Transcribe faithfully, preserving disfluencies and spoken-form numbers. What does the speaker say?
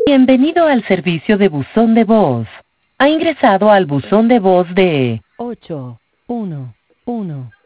Bienvenido al servicio de buzón de voz. Ha ingresado al buzón de voz de ocho uno uno.